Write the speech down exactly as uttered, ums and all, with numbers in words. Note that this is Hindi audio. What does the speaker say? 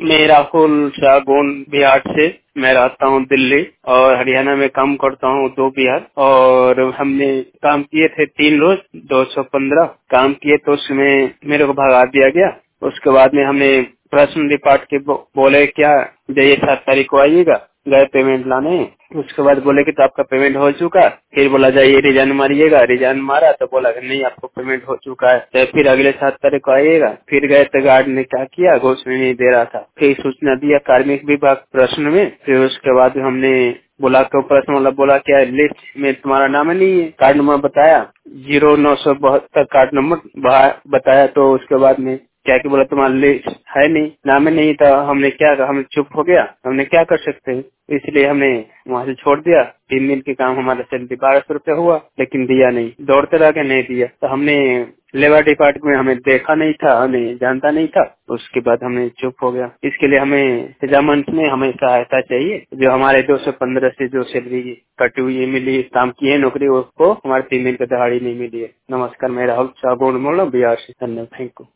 मैं राहुल शाहगोन बिहार से। मैं रहता हूँ दिल्ली और हरियाणा में काम करता हूँ दो बिहार। और हमने काम किए थे तीन रोज दो सौ पंद्रह काम किए तो उसमें मेरे को भगा दिया गया। उसके बाद में हमने प्रश्न रिपोर्ट के बो, बोले क्या जाइए सात तारीख को आइएगा, गए पेमेंट लाने। उसके बाद बोले कि तो आपका पेमेंट हो चुका। फिर बोला जाइए रिजाइन मारिएगा, रिजाइन मारा तो बोला कि नहीं आपको पेमेंट हो चुका है। तो फिर अगले सात तारीख को आइएगा। फिर गए तो गार्ड ने क्या किया, घोषणा नहीं दे रहा था। फिर सूचना दिया कार्मिक विभाग प्रश्न में। फिर उसके बाद हमने बोला तो प्रश्न वाला बोला क्या लिस्ट में तुम्हारा नाम नहीं है। कार्ड नंबर बताया जीरो नौ सौ बहत्तर कार्ड नंबर बताया। तो उसके बाद में क्या कि बोला तुम्हारा लिस्ट है नहीं, नाम ही नहीं था। हमने क्या कहा, हम चुप हो गया, हमने क्या कर सकते हैं। इसलिए हमने वहाँ से छोड़ दिया। तीन दिन के काम हमारा सैलरी बारह सौ रूपया हुआ, लेकिन दिया नहीं, दौड़ते रह के नहीं दिया। तो हमने लेबर डिपार्टमेंट में हमें देखा नहीं था, हमें जानता नहीं था। उसके बाद हमें चुप हो गया। इसके लिए हमें सजामंच में हमें सहायता चाहिए। जो हमारे दो सौ पंद्रह से जो सैलरी कटी हुई मिली, काम की है नौकरी, उसको हमारे तीन दिन की दिहाड़ी नहीं मिली है। नमस्कार, मैं राहुल शाहगोन बोल रहा हूँ बिहार से। धन्यवाद, थैंक यू।